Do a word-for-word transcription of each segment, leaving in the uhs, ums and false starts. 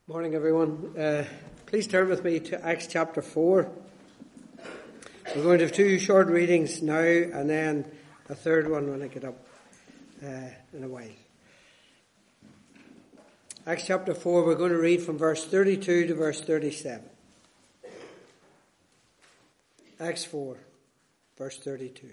Morning, everyone. Uh, please turn with me to Acts chapter four. We're going to have two short readings now and then a third one when I get up uh, in a while. Acts chapter four, we're going to read from verse thirty-two to verse thirty-seven. Acts four, verse thirty-two.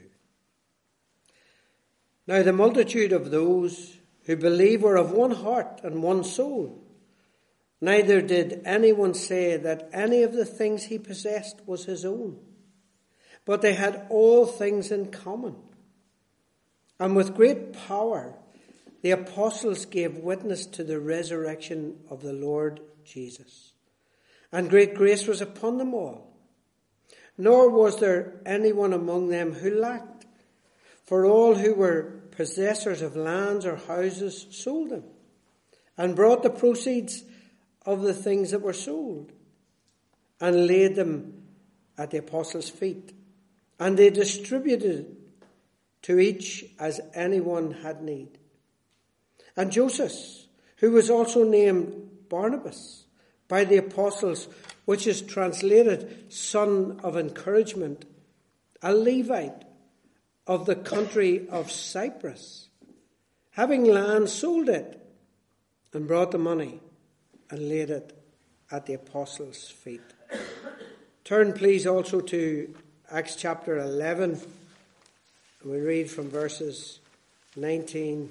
Now the multitude of those who believed were of one heart and one soul. Neither did anyone say that any of the things he possessed was his own, but they had all things in common. And with great power, the apostles gave witness to the resurrection of the Lord Jesus. And great grace was upon them all. Nor was there anyone among them who lacked, for all who were possessors of lands or houses sold them, and brought the proceeds of the things that were sold, and laid them at the apostles' feet. And they distributed to each as anyone had need. And Joseph, who was also named Barnabas by the apostles, which is translated son of encouragement, a Levite of the country of Cyprus, having land, sold it, and brought the money, and laid it at the apostles' feet. Turn please also to Acts chapter eleven, and we read from verses nineteen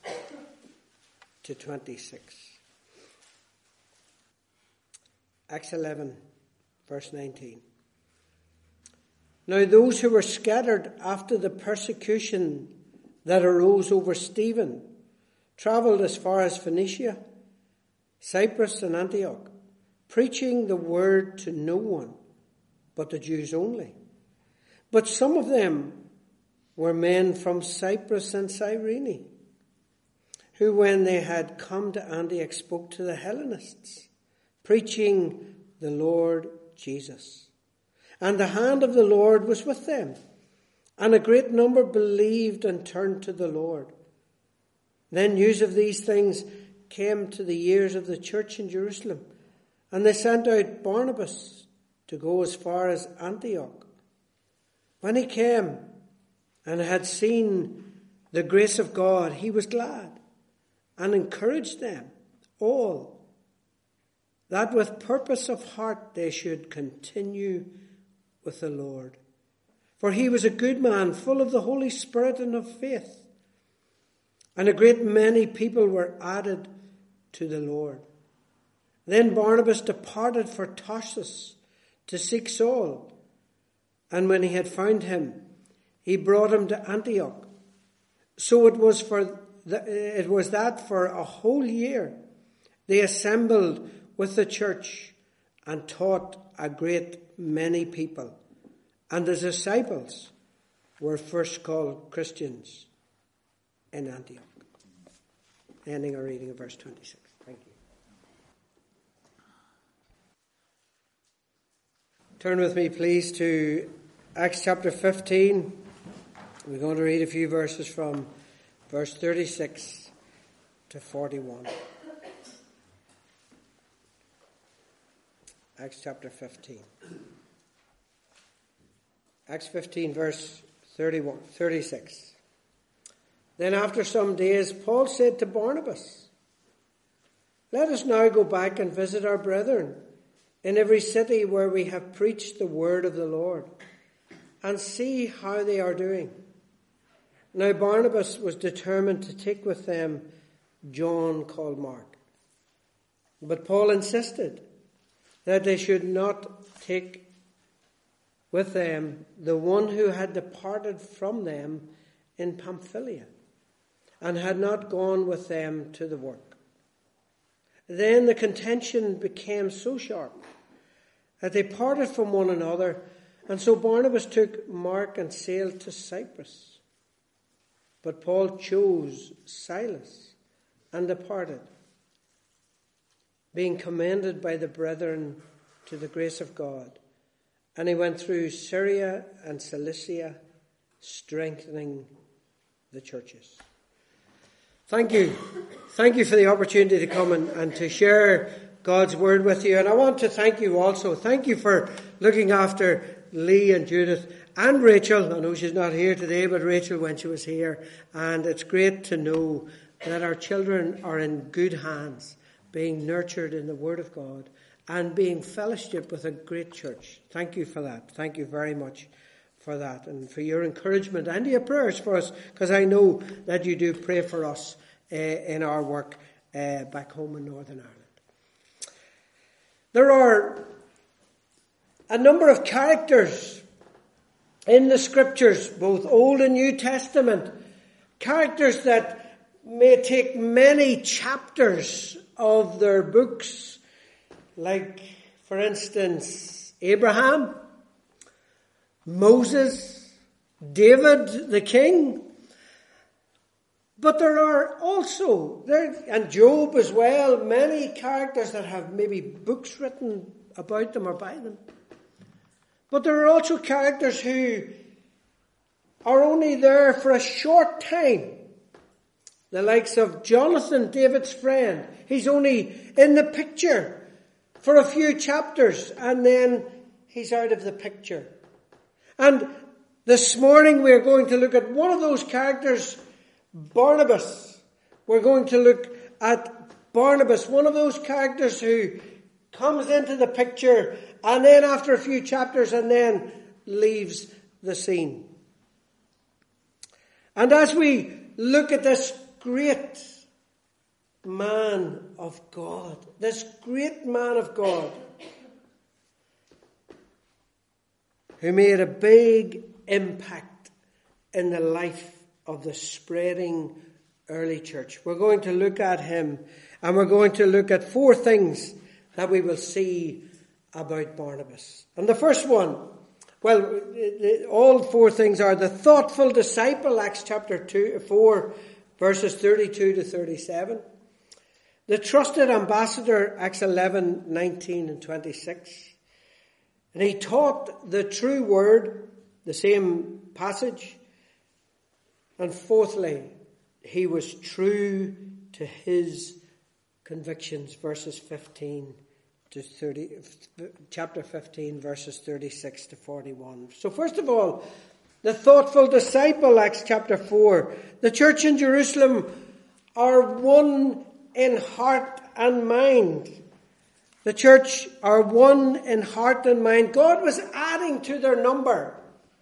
to twenty-six. Acts eleven, verse nineteen. Now those who were scattered after the persecution that arose over Stephen travelled as far as Phoenicia, Cyprus and Antioch, preaching the word to no one but the Jews only. But some of them were men from Cyprus and Cyrene, who when they had come to Antioch spoke to the Hellenists, preaching the Lord Jesus. And the hand of the Lord was with them, and a great number believed and turned to the Lord. Then news of these things came to the ears of the church in Jerusalem, and they sent out Barnabas to go as far as Antioch. When he came and had seen the grace of God, he was glad and encouraged them all that with purpose of heart they should continue with the Lord. For he was a good man, full of the Holy Spirit and of faith. And a great many people were added to the Lord. Then Barnabas departed for Tarsus to seek Saul. And when he had found him, he brought him to Antioch. So it was for the, it was that for a whole year they assembled with the church and taught a great many people. And the disciples were first called Christians in Antioch. Ending our reading of verse twenty-six. Thank you. Turn with me, please, to Acts chapter fifteen. We're going to read a few verses from verse thirty-six to forty-one. Acts chapter fifteen. Acts fifteen, verse thirty-one, thirty-six. Then after some days, Paul said to Barnabas, "Let us now go back and visit our brethren in every city where we have preached the word of the Lord, and see how they are doing." Now Barnabas was determined to take with them John called Mark. But Paul insisted that they should not take with them the one who had departed from them in Pamphylia, and had not gone with them to the work. Then the contention became so sharp that they parted from one another, and so Barnabas took Mark and sailed to Cyprus. But Paul chose Silas and departed, being commended by the brethren to the grace of God. And he went through Syria and Cilicia, strengthening the churches. Thank you. Thank you for the opportunity to come and, and to share God's word with you. And I want to thank you also. Thank you for looking after Lee and Judith and Rachel. I know she's not here today, but Rachel when she was here. And it's great to know that our children are in good hands, being nurtured in the word of God and being fellowship with a great church. Thank you for that. Thank you very much for that and for your encouragement and your prayers for us, because I know that you do pray for us uh, in our work uh, back home in Northern Ireland. There are a number of characters in the scriptures, both Old and New Testament, characters that may take many chapters of their books, like, for instance, Abraham, Moses, David the king. But there are also, there, and Job as well, many characters that have maybe books written about them or by them. But there are also characters who are only there for a short time. The likes of Jonathan, David's friend. He's only in the picture for a few chapters and then he's out of the picture. And this morning we're going to look at one of those characters, Barnabas. We're going to look at Barnabas, one of those characters who comes into the picture and then after a few chapters and then leaves the scene. And as we look at this great man of God, this great man of God, who made a big impact in the life of the spreading early church. We're going to look at him and we're going to look at four things that we will see about Barnabas. And the first one, well, all four things are the thoughtful disciple, Acts chapter two, four, verses thirty-two to thirty-seven. The trusted ambassador, Acts eleven, nineteen and twenty-six. And he taught the true word, the same passage. And fourthly, he was true to his convictions, verses fifteen to thirty, chapter fifteen, verses thirty-six to forty-one. So first of all, the thoughtful disciple, Acts chapter four. The church in Jerusalem are one in heart and mind. The church are one in heart and mind. God was adding to their number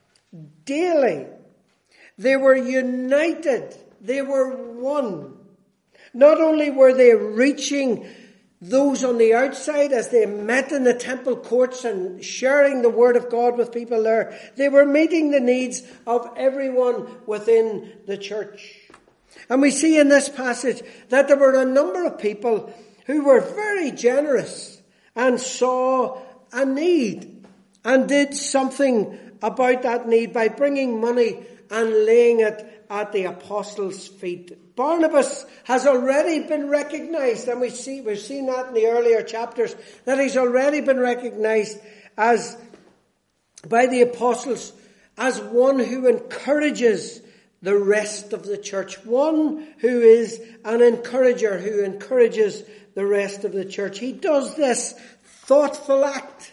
daily. They were united. They were one. Not only were they reaching those on the outside as they met in the temple courts and sharing the word of God with people there, they were meeting the needs of everyone within the church. And we see in this passage that there were a number of people who were very generous and saw a need and did something about that need by bringing money and laying it at the apostles' feet. Barnabas has already been recognized, and we see, we've seen that in the earlier chapters, that he's already been recognized as, by the apostles, as one who encourages the rest of the church. One who is an encourager, who encourages the rest of the church. He does this thoughtful act,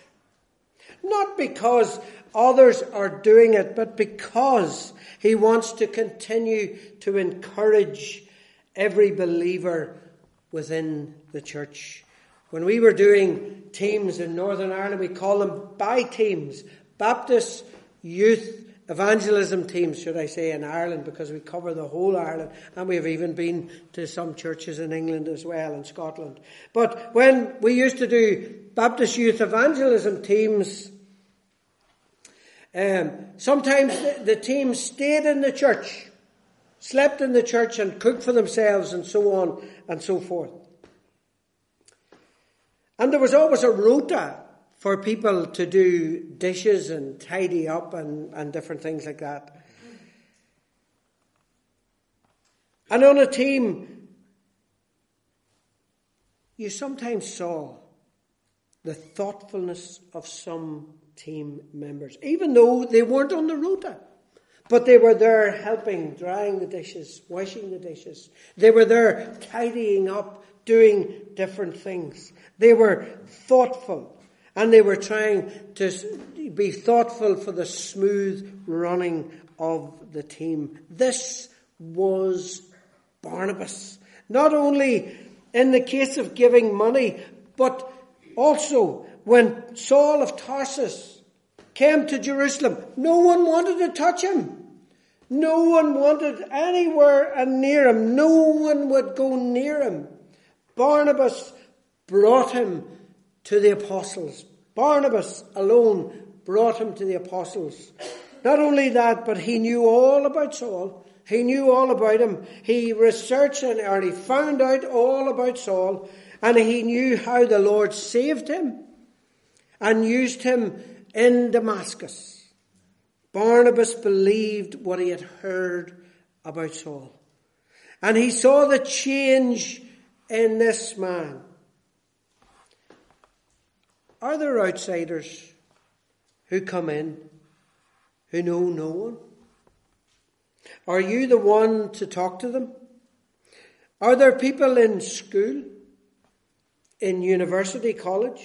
not because others are doing it, but because he wants to continue to encourage every believer within the church. When we were doing teams in Northern Ireland, we call them B I teams, Baptist Youth Evangelism teams, should I say, in Ireland, because we cover the whole Ireland, and we've even been to some churches in England as well, and Scotland. But when we used to do Baptist Youth Evangelism teams, Um, sometimes the, the team stayed in the church, slept in the church and cooked for themselves and so on and so forth. And there was always a rota for people to do dishes and tidy up and, and different things like that. And on a team, you sometimes saw the thoughtfulness of some team members, even though they weren't on the rota. But they were there helping, drying the dishes, washing the dishes. They were there tidying up, doing different things. They were thoughtful, and they were trying to be thoughtful for the smooth running of the team. This was Barnabas. Not only in the case of giving money, but also when Saul of Tarsus came to Jerusalem, no one wanted to touch him. No one wanted anywhere near him. No one would go near him. Barnabas brought him to the apostles. Barnabas alone brought him to the apostles. Not only that, but he knew all about Saul. He knew all about him. He researched and or he found out all about Saul. And he knew how the Lord saved him and used him in Damascus. Barnabas believed what he had heard about Saul. And he saw the change in this man. Are there outsiders who come in who know no one? Are you the one to talk to them? Are there people in school, in university, college,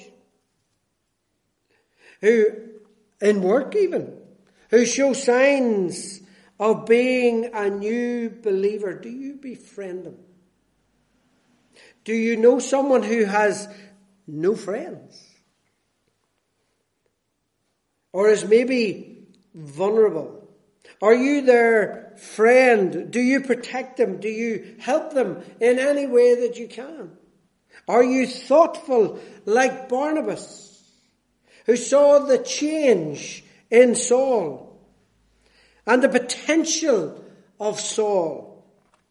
who, in work even, who show signs of being a new believer? Do you befriend them? Do you know someone who has no friends? Or is maybe vulnerable? Are you their friend? Do you protect them? Do you help them in any way that you can? Are you thoughtful like Barnabas, who saw the change in Saul and the potential of Saul,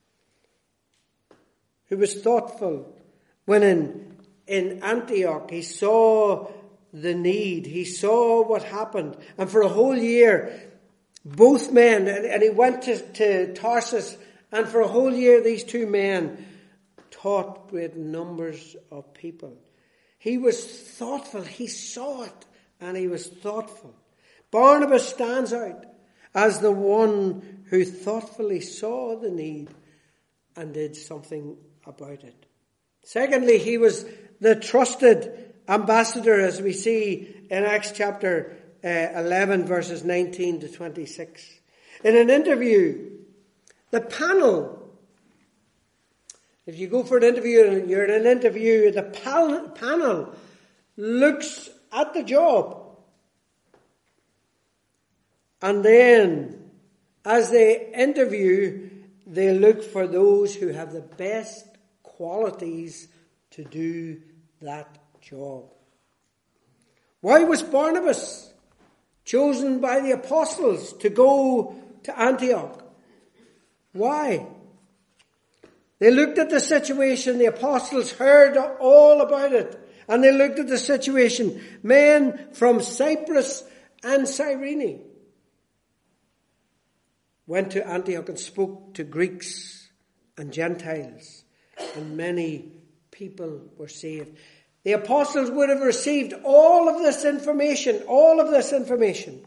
who was thoughtful when in, in Antioch he saw the need, he saw what happened, and for a whole year both men, and, and he went to, to Tarsus, and for a whole year these two men taught great numbers of people. He was thoughtful, he saw it, and he was thoughtful. Barnabas stands out as the one who thoughtfully saw the need and did something about it. Secondly, he was the trusted ambassador, as we see in Acts chapter uh, eleven, verses nineteen to twenty-six. In an interview, the panel, if you go for an interview and you're in an interview, the pal- panel looks at the job. And then, as they interview, they look for those who have the best qualities to do that job. Why was Barnabas chosen by the apostles to go to Antioch? Why? They looked at the situation, the apostles heard all about it, and they looked at the situation. Men from Cyprus and Cyrene went to Antioch and spoke to Greeks and Gentiles, and many people were saved. The apostles would have received all of this information, all of this information.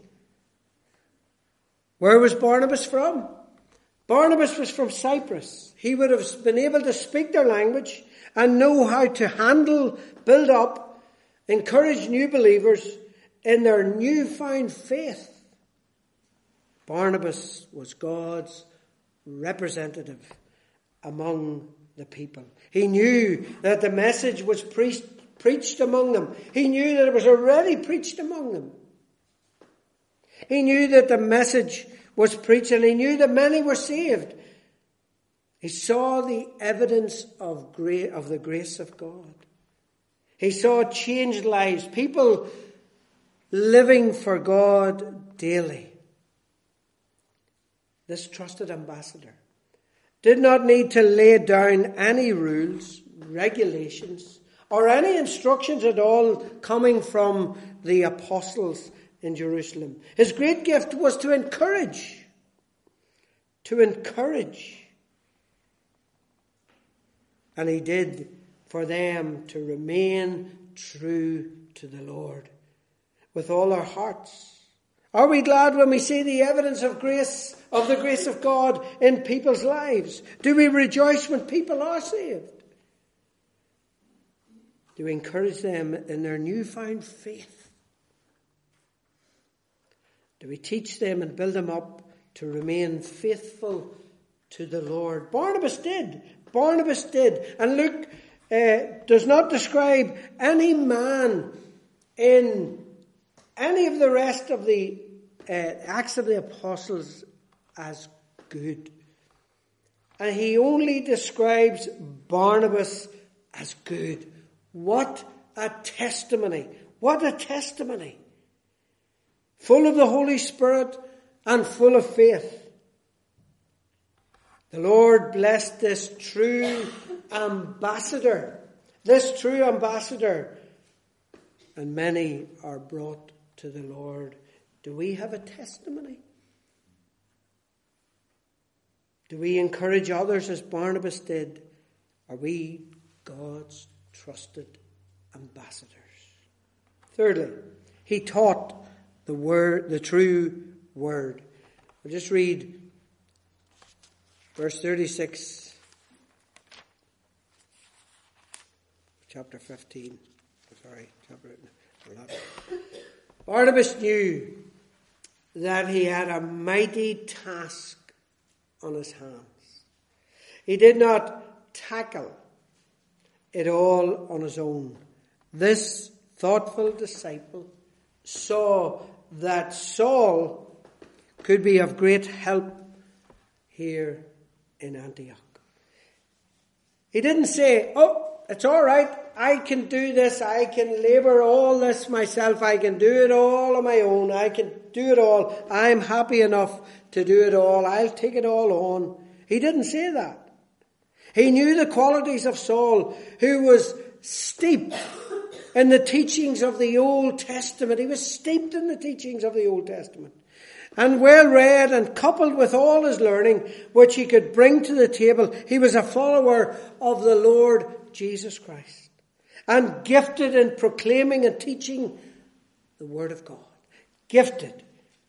Where was Barnabas from? Barnabas was from Cyprus. He would have been able to speak their language and know how to handle, build up, encourage new believers in their newfound faith. Barnabas was God's representative among the people. He knew that the message was preached, preached among them. He knew that it was already preached among them. He knew that the message was preached, and he knew that many were saved. He saw the evidence of gra- of the grace of God. He saw changed lives, people living for God daily. This trusted ambassador did not need to lay down any rules, regulations, or any instructions at all coming from the apostles in Jerusalem. His great gift was to encourage, to encourage. And he did for them to remain true to the Lord with all our hearts. Are we glad when we see the evidence of grace, of the grace of God in people's lives? Do we rejoice when people are saved? Do we encourage them in their newfound faith? Do we teach them and build them up to remain faithful to the Lord? Barnabas did. Barnabas did. And Luke uh, does not describe any man in any of the rest of the uh, Acts of the Apostles as good. And he only describes Barnabas as good. What a testimony. What a testimony. Full of the Holy Spirit and full of faith. The Lord blessed this true ambassador. This true ambassador. And many are brought to the Lord. Do we have a testimony? Do we encourage others as Barnabas did? Are we God's trusted ambassadors? Thirdly, he taught the word, the true word. I'll just read verse thirty-six, chapter fifteen. Sorry, chapter eleven. Barnabas knew that he had a mighty task on his hands. He did not tackle it all on his own. This thoughtful disciple saw that Saul could be of great help here in Antioch. He didn't say, oh, it's all right, I can do this, I can labour all this myself, I can do it all on my own, I can do it all, I'm happy enough to do it all, I'll take it all on. He didn't say that. He knew the qualities of Saul, who was steeped in the teachings of the Old Testament. He was steeped in the teachings of the Old Testament. And well read and coupled with all his learning, which he could bring to the table, he was a follower of the Lord Jesus Christ. And gifted in proclaiming and teaching the Word of God. Gifted.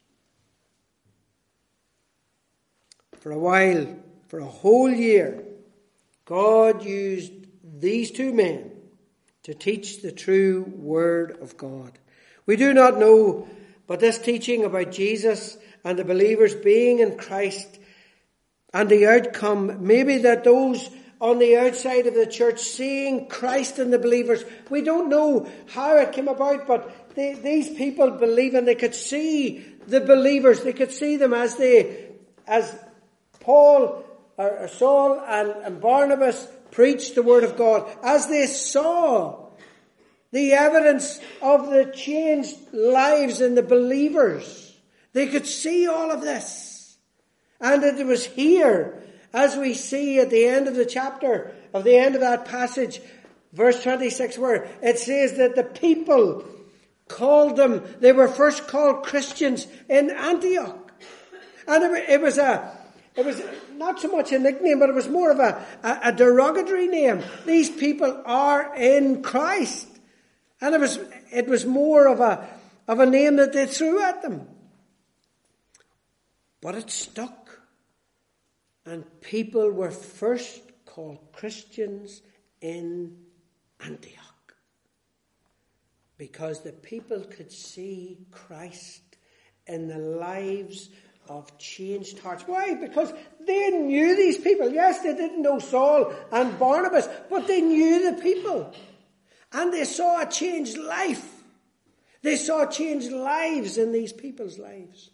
For a while, for a whole year, God used these two men to teach the true Word of God. We do not know, but this teaching about Jesus and the believers being in Christ and the outcome, maybe that those on the outside of the church seeing Christ in the believers, we don't know how it came about, but they, these people believing, they could see the believers, they could see them as they, as Paul or Saul and, and Barnabas preached the Word of God, as they saw the evidence of the changed lives in the believers. They could see all of this. And it was here, as we see at the end of the chapter, of the end of that passage, verse twenty-six, where it says that the people called them, they were first called Christians in Antioch. And it was a, it was not so much a nickname, but it was more of a, a, a derogatory name. These people are in Christ. And it was, it was more of a, of a name that they threw at them. But it stuck. And people were first called Christians in Antioch. Because the people could see Christ in the lives of changed hearts. Why? Because they knew these people. Yes, they didn't know Saul and Barnabas, but they knew the people. And they saw a changed life. They saw changed lives in these people's lives.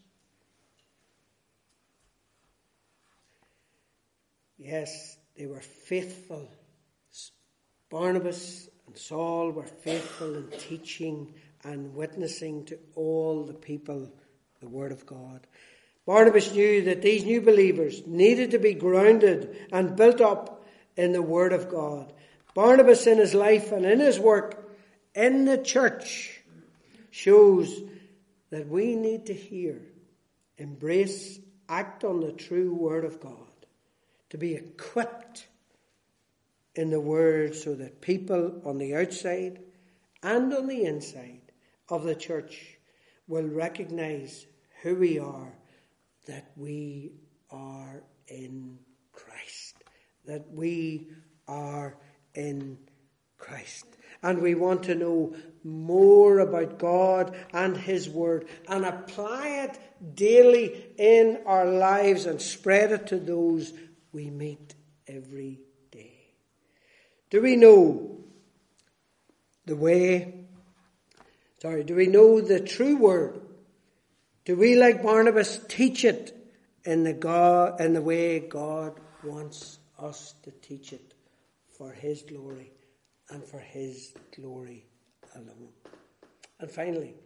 Yes, they were faithful. Barnabas and Saul were faithful in teaching and witnessing to all the people the Word of God. Barnabas knew that these new believers needed to be grounded and built up in the Word of God. Barnabas in his life and in his work in the church shows that we need to hear, embrace, act on the true Word of God, to be equipped in the Word so that people on the outside and on the inside of the church will recognize who we are, that we are in Christ, that we are in Christ. and we want to know more about God and His Word and apply it daily in our lives and spread it to those we meet every day. Do we know the way? Sorry, do we know the true Word? Do we, like Barnabas, teach it in the God, in the way God wants us to teach it for His glory and for His glory alone? And finally,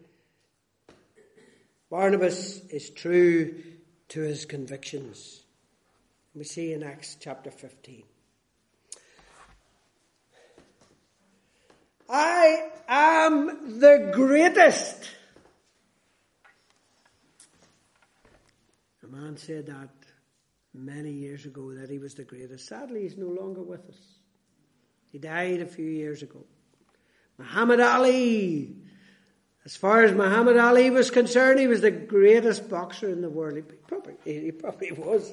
Barnabas is true to his convictions. We see in Acts chapter fifteen. I am the greatest. A man said that many years ago, that he was the greatest. Sadly, he's no longer with us. He died a few years ago. Muhammad Ali. As far as Muhammad Ali was concerned, he was the greatest boxer in the world. He probably, he probably was.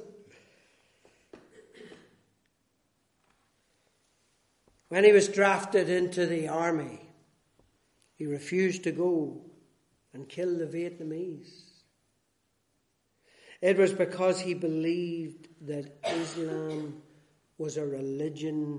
When he was drafted into the army, he refused to go and kill the Vietnamese. It was because he believed that Islam was a religion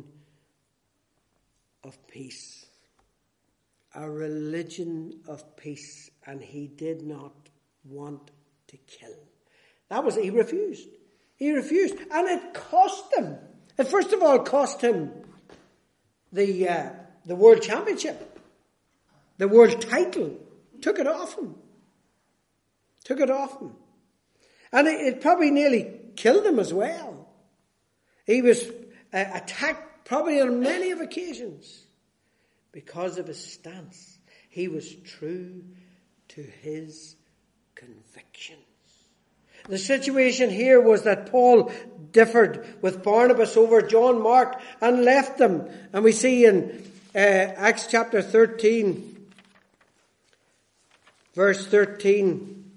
of peace. A religion of peace, and he did not want to kill. That was, he refused. He refused. And it cost him. It first of all cost him the uh, the world championship. The world title. Took it off him. Took it off him. And it, it probably nearly killed him as well. He was uh, attacked probably on many of occasions. Because of his stance, he was true to his convictions. The situation here was that Paul differed with Barnabas over John Mark and left them. And we see in uh, Acts chapter thirteen, verse thirteen,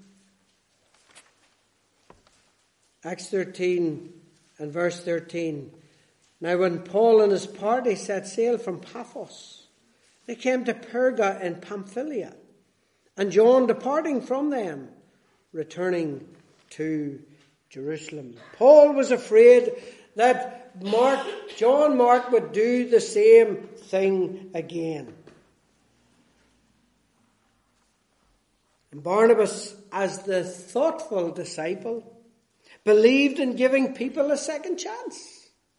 Acts thirteen and verse thirteen. Now when Paul and his party set sail from Paphos, they came to Perga in Pamphylia, and John, departing from them, returning to Jerusalem. Paul was afraid that Mark, John Mark would do the same thing again. And Barnabas, as the thoughtful disciple, believed in giving people a second chance.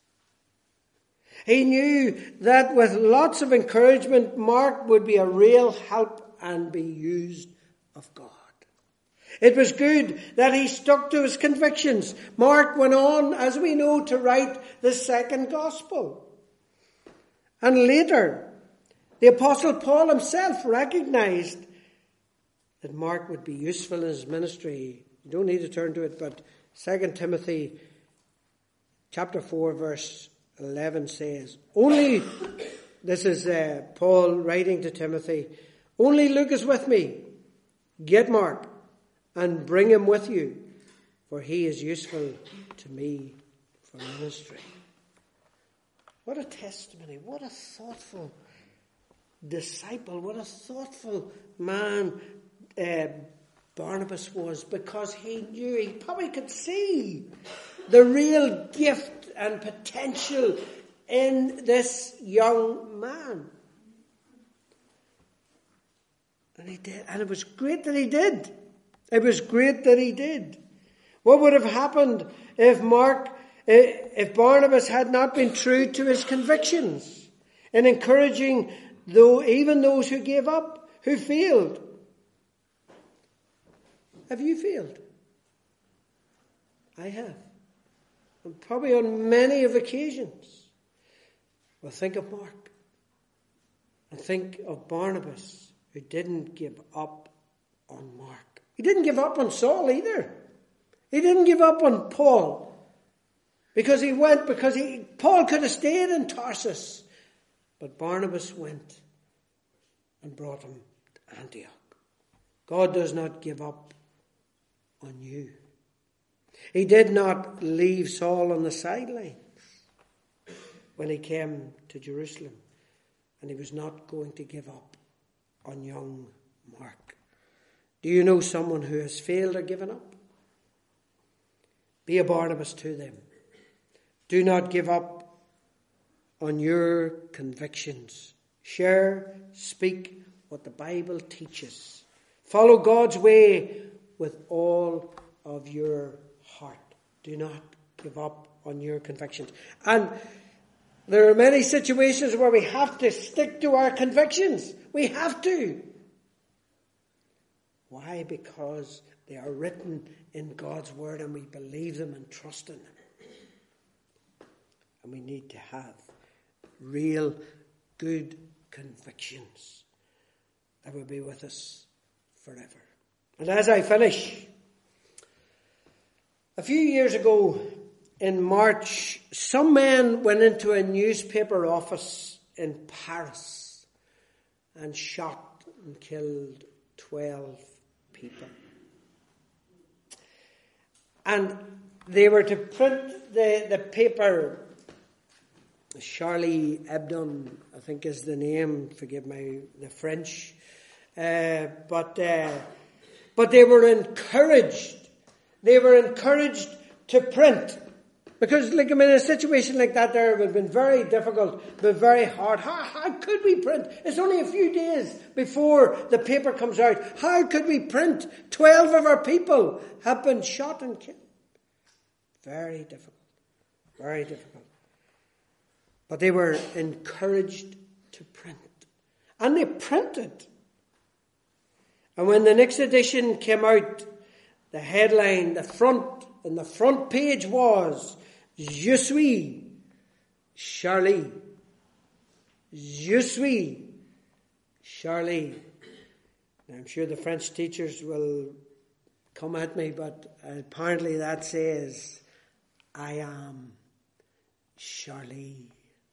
He knew that with lots of encouragement, Mark would be a real help and be used of God. It was good that he stuck to his convictions. Mark went on, as we know, to write the second gospel. And later, the Apostle Paul himself recognized that Mark would be useful in his ministry. You don't need to turn to it, but Second Timothy chapter four, verse eleven says, only, this is uh, Paul writing to Timothy, only Luke is with me. Get Mark and bring him with you, for he is useful to me for ministry. What a testimony, what a thoughtful disciple, what a thoughtful man uh, Barnabas was, because he knew, he probably could see the real gift and potential in this young man. And he did. And it was great that he did. It was great that he did. What would have happened if Mark, if Barnabas had not been true to his convictions in encouraging though even those who gave up, who failed? Have you failed? I have. And probably on many of occasions. Well, think of Mark. And think of Barnabas, who didn't give up on Mark. He didn't give up on Saul either. He didn't give up on Paul. Because he went, because he Paul could have stayed in Tarsus. But Barnabas went and brought him to Antioch. God does not give up on you. He did not leave Saul on the sidelines when he came to Jerusalem. and he was not going to give up on young Mark. Do you know someone who has failed or given up? Be a Barnabas to them. Do not give up on your convictions. Share, speak what the Bible teaches. Follow God's way with all of your heart. Do not give up on your convictions. And there are many situations where we have to stick to our convictions. We have to. Why? Because they are written in God's word and we believe them and trust in them. And we need to have real good convictions that will be with us forever. And as I finish, a few years ago in March, some men went into a newspaper office in Paris and shot and killed twelve people. And they were to print the, the paper. Charlie Hebdo, I think is the name, forgive my the French. Uh, but uh, but they were encouraged. They were encouraged to print. Because like, I mean, in a situation like that there would have been very difficult, but very hard. How, how could we print? It's only a few days before the paper comes out. How could we print? Twelve of our people have been shot and killed. Very difficult. Very difficult. But they were encouraged to print. And they printed. And when the next edition came out, the headline, the front, and the front page was, Je suis Charlie. Je suis Charlie. Now, I'm sure the French teachers will come at me, but apparently that says, I am Charlie.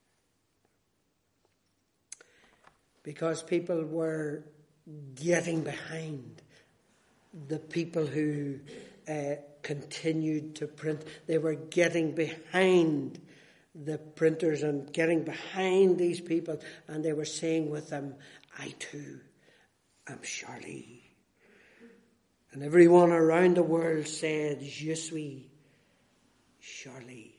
Because people were getting behind the people who uh, continued to print. They were getting behind the printers and getting behind these people, and they were saying with them, I too am Charlie. And everyone around the world said, Je suis Charlie.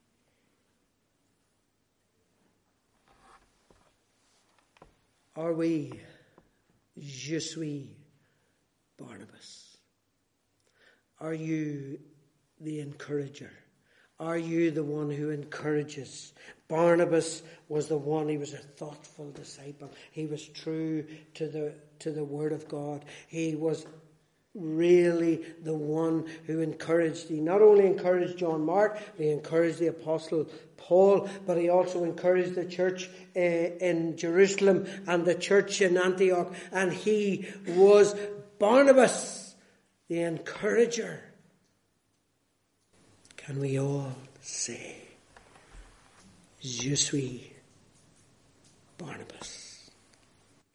Are we Je suis Barnabas? Are you the encourager? Are you the one who encourages? Barnabas was the one, he was a thoughtful disciple. He was true to the to the word of God. He was really the one who encouraged. He not only encouraged John Mark, he encouraged the apostle Paul, but he also encouraged the church uh, in Jerusalem and the church in Antioch. And he was Barnabas, the encourager. Can we all say, Je suis Barnabas?